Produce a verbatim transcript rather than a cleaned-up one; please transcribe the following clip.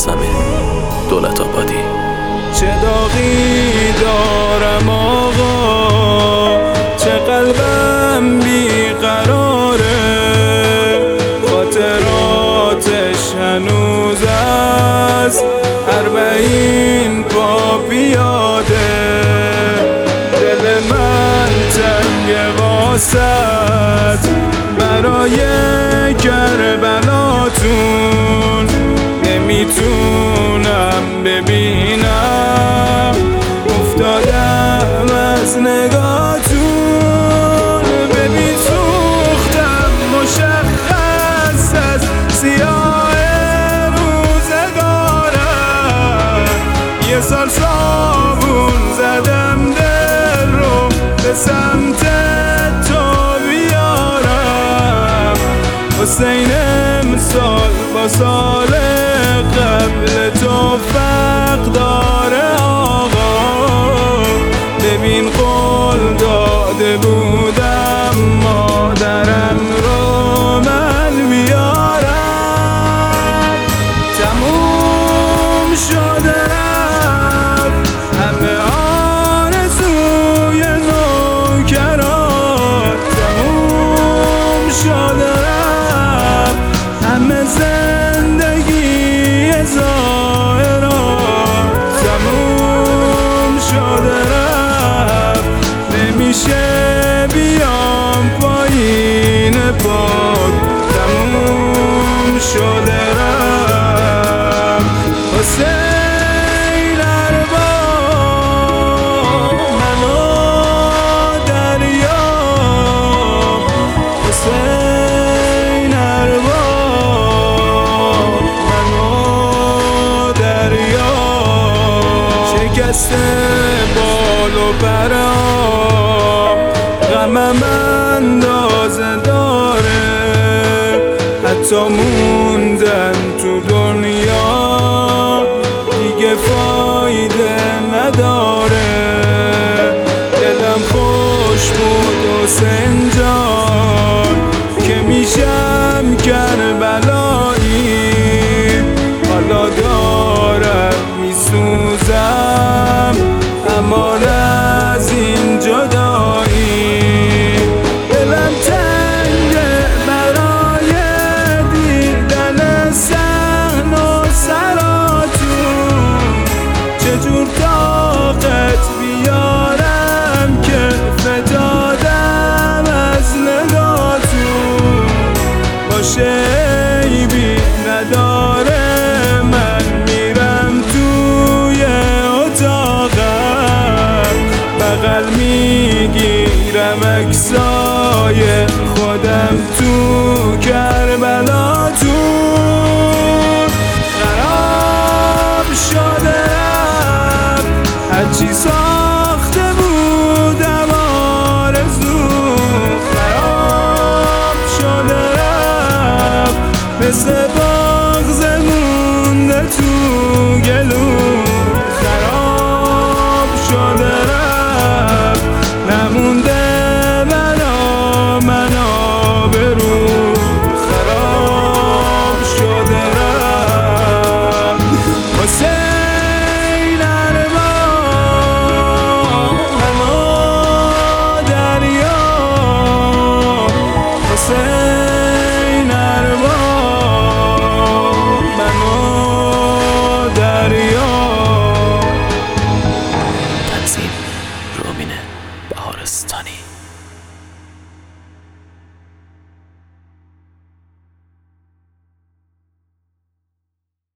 میثم دولت آبادی. چه داغی دارم آقا، چه قلبم بیقراره، خاطراتش هنوز از اربعین پا پیاده. دل من تنگ واسط برای کربلاتون، نمیتونم ببینم افتادم از نگاهتون. ببین سوختم مشخص از سیاه روزگارم، یه سال صابون زدم دل رو به سمت تو بیارم. حسین امسال با سال قبل تو فرق داره آقا. ببین قول داده بودم مادرم رو من بیارم. تموم شده رفت همه آرزوی نوکران، تموم شده رفت همه زندگی ظاهران، تموم شده رفت نمیشه بیام پایین پاد، تموم شده رفت. حسین ارباب منو دریا، حسین ارباب منو دریا. شکسته بال و برام غمم اندازه داره، حتی موندن تو دنیا دیگه فایده نداره. دلم خوش بود حسین جان که میشم کربلایی، حالا دارم میسوزم امان از این جدایی. دلم تنگه برای دیدن صحن و سراتون، چجور طاقت بیارم که فتادم از نگاهتون. باشه عیبی نداره من میرم توی اتاقم، بغل میگیرم عکسای خودم تو کربلاتون. خراب شده رفت هرچی ساخته بودم آرزو، خراب شده رفت مثل بغض مونده تو گلو، خراب شده رفت نمونده منو منو برو، خراب شده رفت. حسین ارباب منو دریا، حسین ارباب منو دریا. تنظیم رومین بهارستانی.